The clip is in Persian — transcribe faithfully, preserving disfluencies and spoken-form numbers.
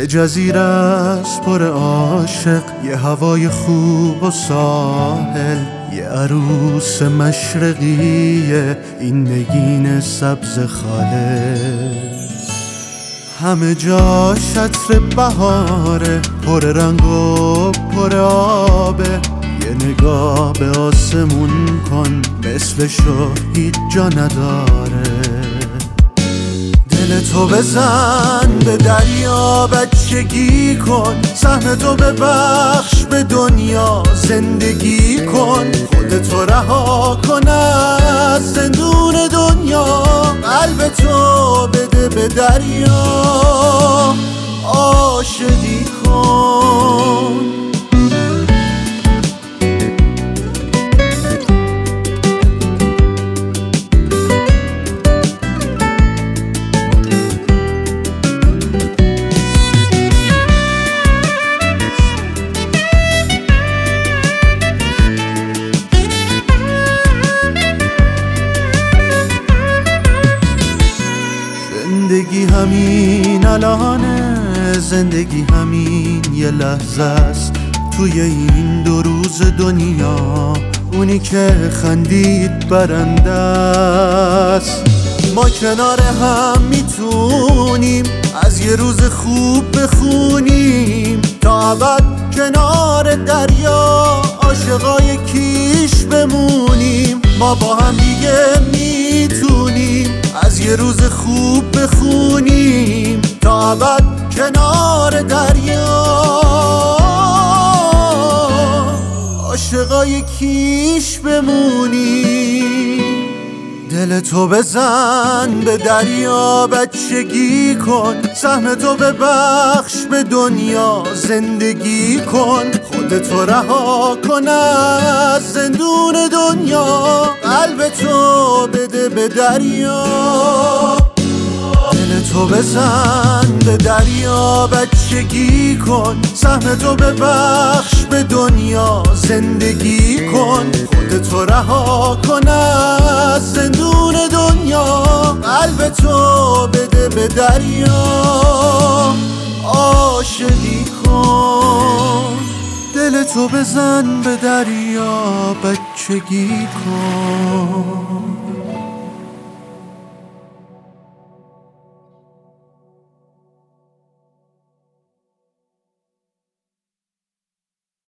جزیره است پر عاشق، یه هوای خوب و ساحل، یه عروس مشرقیه، این نگین سبز خالص. همه جا شطر بهاره، پر رنگ و پر آبه، یه نگاه به آسمون کن، مثلشو هیچ جا نداره. دل تو بزن به دریا، بچگی کن، سهم تو ببخش به دنیا، زندگی کن، خودتو رها کن از زندون دنیا، قلب تو بده به دریا، عاشقی کن. زندگی همین الانه، زندگی همین یه لحظه است توی این دو روز دنیا، اونی که خندید برنده است. ما کنار هم میتونیم از یه روز خوب بخونیم، تا ابد کنار دریا عاشقای کیش بمونیم. ما با هم دیگه میتونیم از یه روز خوب بخونیم، تا ابد کنار دریا عاشقای کیش بمونیم. دل تو بزن به دریا، بچگی کن، سهم تو ببخش به دنیا، زندگی کن، خودتو رها کن از زندون دنیا، قلب تو بده به دریا. دل تو بزن به دریا، بچگی کن، سهم تو ببخش به دنیا، زندگی کن، خودتو رها کن از زندون دنیا، قلب تو بده به دریا، عاشقی کن. دل تو بزن به دریا، بچگی کن.